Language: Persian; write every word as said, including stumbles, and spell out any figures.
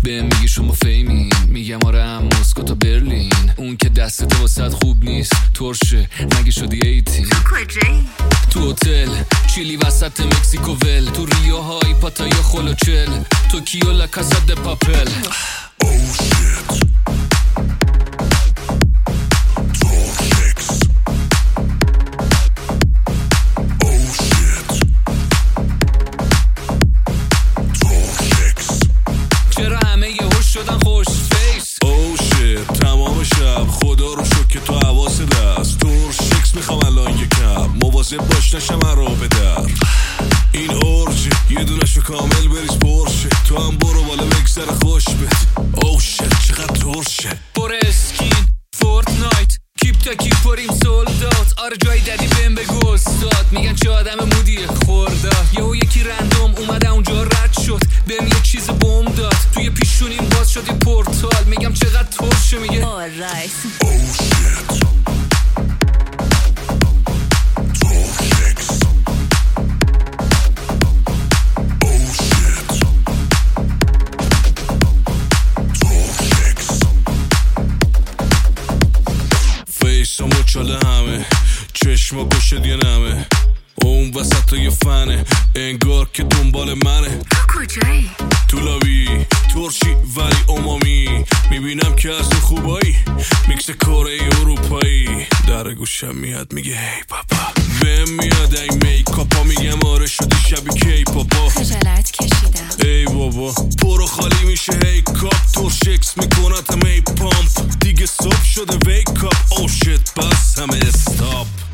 به میگی شما فیمین، میگم آره هم مسکو تا برلین. اون که دست تو واسد خوب نیست ترشه، مگه شدی ایتین؟ تو کجایی؟ تو هتل چیلی وسط مکزیکو ول، تو ریو های پاتای خلوچل، توکیو لا کاسا د پاپل. Oh shit. چرا همه یه هوش شدن خوش فیس؟ Oh shit. تمام شب خدا رو شکر که تو حواس دست تور شکس میخوام الان یکم مواظب باش نشم را به در. این اورجه یه دونشو کامل بریز پرشه، تو هم برو بالا بگذره خوش بد. Oh shit چقدر ترشه. پر اسکین فورتنایت کیپ تا کیپ پریم سولدات. آره جایی دادی بهم بگو استاد، میگن چه آدم مودیه خورداد. یهو یکی رندوم اومده اونجا رد شد، بهم یه چیز بوم داد، توی پیشونیم باز شد یه پورتال. میگم چقدر ترشه، میگه alright. Oh shit. فیسامو چاله همه چشما گوشت یه نمه، اون وسط یه فنه انگار که دنبال منه. تو کجایی؟ تو لابی ترشی ولی امامی، میبینم که از تو خوبایی میکس کره اروپایی. در گوشم میاد میگه هی پاپا، بهم میاد این میکاپا، میگم آره شدی شبی کی پاپا. خجالت کشیدم ای بابا پرو خالی میشه هی کاپ، ترشکس میکنتم ای پامپ، دیگه صبح شده ویک اپ. او شت بس همه استاپ.